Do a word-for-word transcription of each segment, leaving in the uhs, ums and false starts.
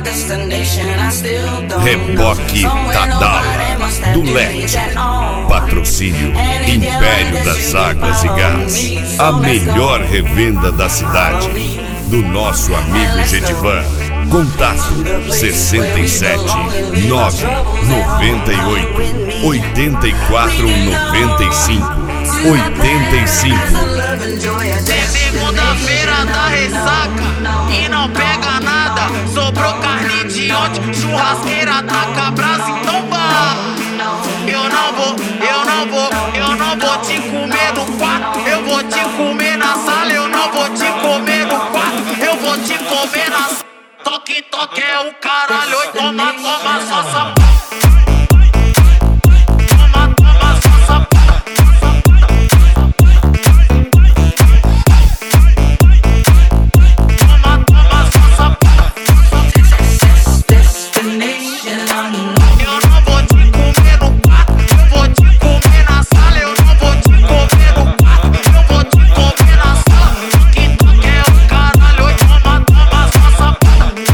Reboque Tadala, do Lete. Patrocínio Império das Águas e Gás. A melhor revenda da cidade. Do nosso amigo Gedivan. Contato sessenta e sete, nove, noventa e oito, oitenta e quatro, noventa e cinco, oitenta e cinco. Segunda-feira da ressaca e não pega nada. Sobrou carne de ontem, churrasqueira taca brasa, então vá. Eu não vou, eu não vou, eu não vou te comer no quarto. Eu vou te comer na sala, eu não vou te comer no quarto. Eu vou te comer na sala. Toque, toque é o caralho, oi, toma, toma, só sapato. Toma, toma, só sapato. Toma, toma, só sapato. Eu não vou te comer no quarto, eu vou te comer na sala. Eu não vou te comer no quarto, eu vou te comer na sala. Toque, toque é o caralho, oi, toma, toma, só sapato.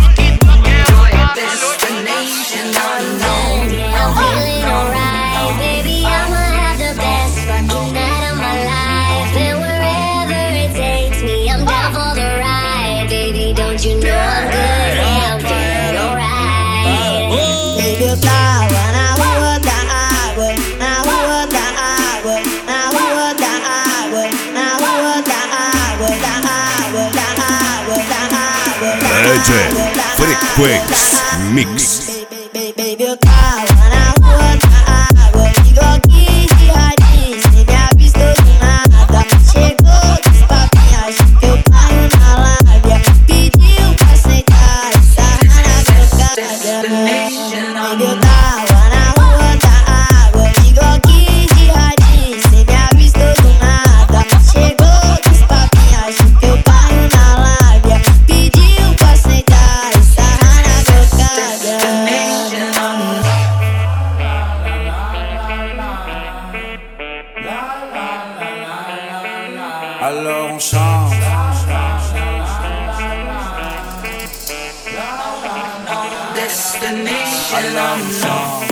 D J Frequência Mix. Baby, eu tava na rua da água, bigoquinho de raiz, cê me avistou do nada. Chegou dos papinhos, achou que eu caio na lábia. Pediu pra sentar, sarra na trocada. Baby, eu tava na rua da água, bigoquinho de raiz, cê me avistou do nada. Chegou dos papinhos, achou que eu caio na lábia. Pediu pra sentar, sarra na trocada. Alors on chante. Alors on chante.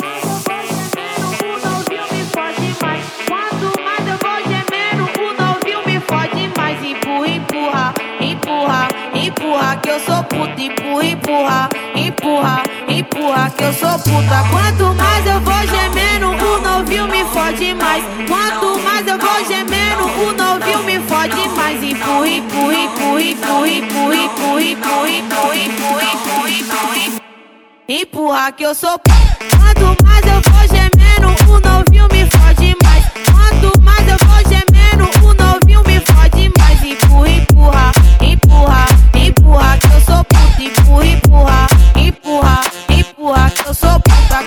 O novinho me fode mais. Quanto mais eu vou gemendo, o novinho me fode mais. Empurra, empurra, empurra, empurra, que eu sou puta. Empurra, empurra, empurra, empurra, que eu sou puta. Quanto mais eu vou gemendo, o novinho me fode mais. Quanto mais eu vou gemendo, o novinho me fode mais. Empurra, empurra, empurra, empurra, empurra, empurra, empurra, empurra, empurra, empurra, empurra. Empurra que eu sou p. Quanto mais eu vou gemendo, o novinho me